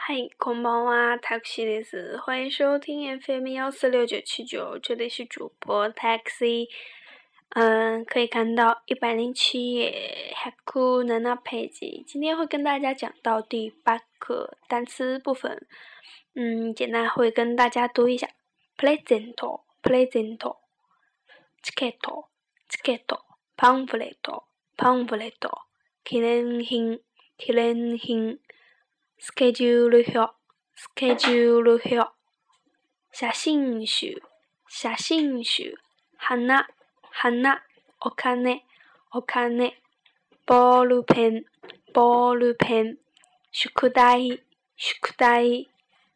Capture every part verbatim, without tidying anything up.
嗨，こんばんは、Taxiです。欢迎收听 F M 一四六九七九，这里是主播 Taxi。嗯，可以看到一百零七页 Haku Nana page。今天会跟大家讲到第八个单词部分。嗯，简单会跟大家读一下 present present チケットチケットパンフレットパンフレット記念品記念品スケジュール表スケジュール表写真集写真集花花お金お金ボールペンボールペン宿題宿題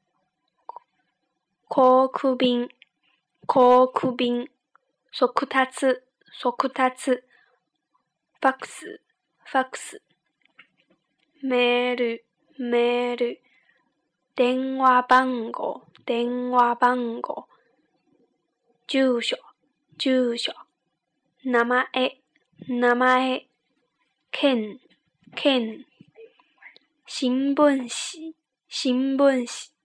航空便航空便速達速達ファックスファックスメールメール電話番号電話番号住所住所名前名前県県新聞紙新聞紙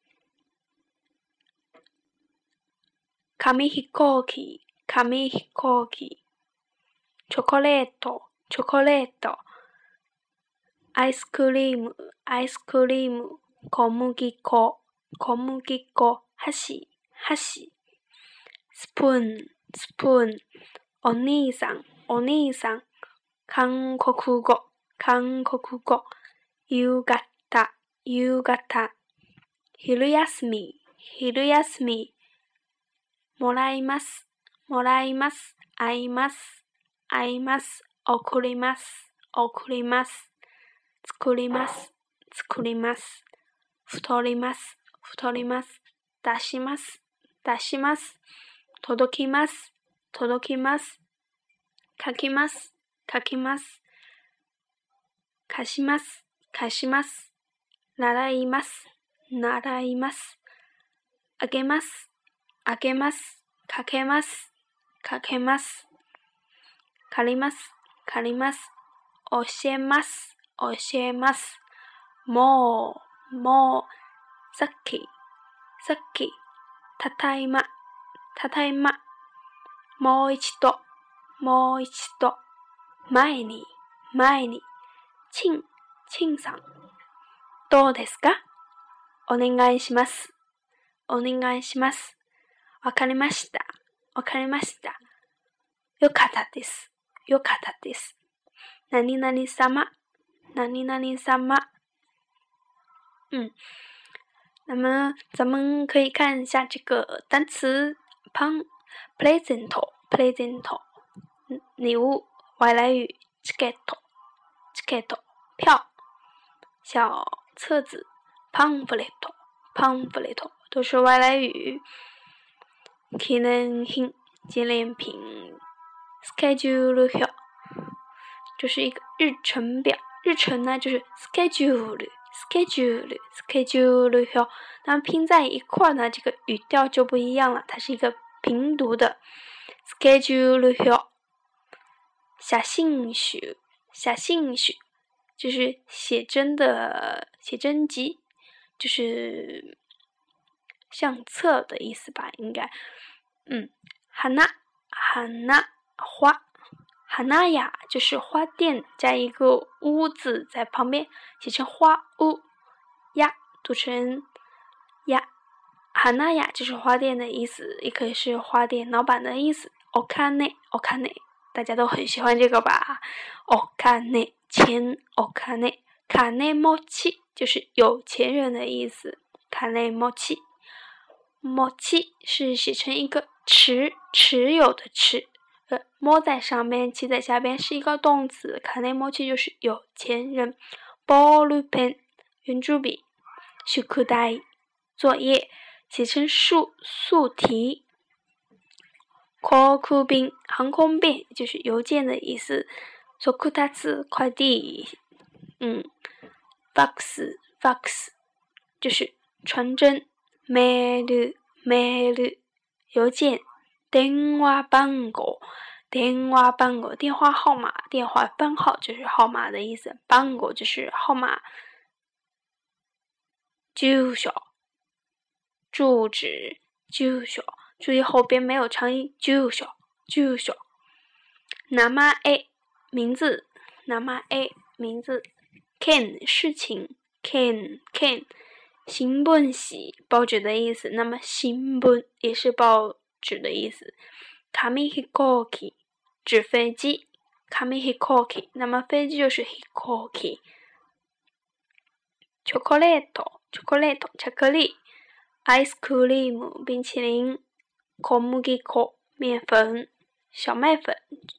紙飛行機紙飛行機チョコレートチョコレートアイスクリームアイスクリーム小麦粉小麦粉箸箸スプーンスプーンお兄さんお兄さん韓国語韓国語夕方夕方昼休み昼休みもらいますもらいます会います会います送ります送ります作ります作ります太ります太ります出します出します届きます届きます書きます書きます貸します貸します習います習いますあげますあげますかけますかけます借ります借ります教えます教えますもうもうさっきさっきただいまただいまもう一度もう一度前に前にチンチンさんどうですかお願いしますお願いしますわかりましたわかりましたよかったですよかったです何々様何々様嗯，那么咱们可以看一下这个单词 present present 礼物外来语 ticket ticket 票小册子 pamphlet pamphlet 都是外来语記念品纪念品 schedule 表就是一个日程表日程呢就是 schedule schedule schedule 表那么拼在一块呢这个语调就不一样了它是一个平读的 schedule 表写真集写真集就是写真的写真集就是相册的意思吧应该嗯花花花花呀就是花店加一个屋字在旁边写成花屋呀读成呀花呀就是花店的意思也可以是花店老板的意思お金お金大家都很喜欢这个吧お金钱お金金持ち就是有钱人的意思金持ち持ち是写成一个持持有的持呃，摸在上面骑在下边是一个动词金持ち就是有钱人ボールペン圆珠笔宿題作业写成数速题航空便航空便就是邮件的意思速達快递嗯 fax fax 就是传真メールメール邮件電話番号電話番号电话号码电话番号就是号码的意思番号就是号码住所，住址，住所，注意后边没有长音，住所，住所。名前，名字，名前，名字。件，事情，件，件。新聞紙，报纸的意思，那么新聞也是报纸的意思。紙飛行機，纸飞机，紙飛行機，那么飞机就是飛行機。チョコレート，チョコレート，巧克力。アイスクリーム，冰淇淋。小麦粉，面粉，小麦粉。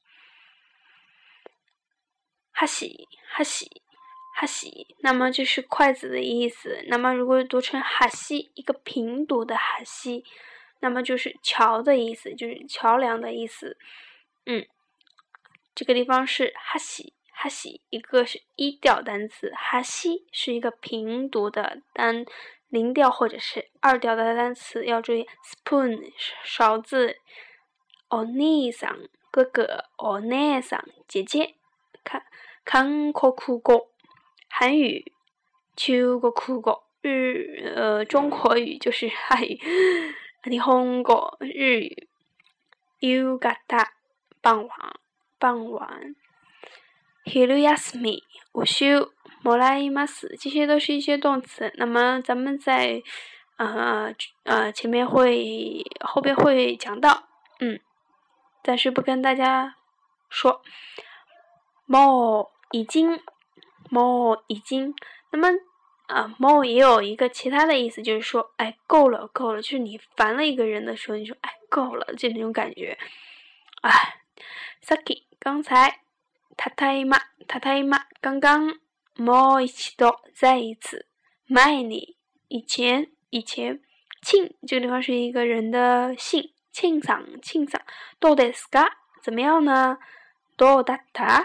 箸，箸，箸，那么就是筷子的意思。那么如果读成哈西，一个平读的哈西，那么就是桥的意思，就是桥梁的意思。嗯，这个地方是哈西，哈西，一个是一调单词，哈西是一个平读的单零调或者是二调的单词，要注意 spoon 勺子，お兄さん哥哥，お姉さん姐姐，看韓国語韩语，中国語日呃中国语就是汉语，日本語日语，夕方傍晚傍晚，昼休み午休もらいます，这些都是一些动词。那么咱们在呃呃前面会后边会讲到，嗯，暂时不跟大家说。もう已经。もう已经，那么啊，もう也有一个其他的意思，就是说，哎，够了，够了，就是你烦了一个人的时候，你说，哎，够了，就那种感觉。哎，さっき刚才，ただいま，ただいま，刚刚，もう一度，再一次，前に，以前，以前，庆，这个地方是一个人的姓，庆さん，庆さん，どうですか？怎么样呢？どうだった？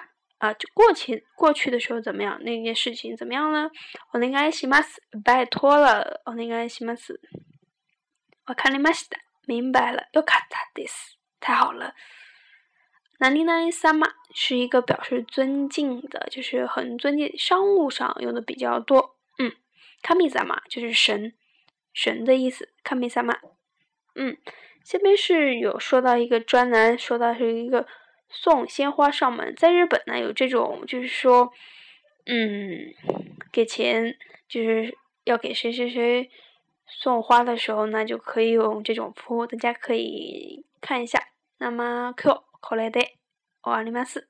啊，就过去过去的时候怎么样？那件事情怎么样呢？お願いします，拜托了。お願いします。わかりました，明白了。よかったです，太好了。何々様是一个表示尊敬的，就是很尊敬，商务上用的比较多。嗯，神様就是神，神的意思。神様。嗯，这边是有说到一个专栏，说到是一个。送鲜花上门，在日本呢有这种，就是说，嗯，给钱就是要给谁谁谁送花的时候呢，就可以用这种服务，大家可以看一下。那么今日これで終わります。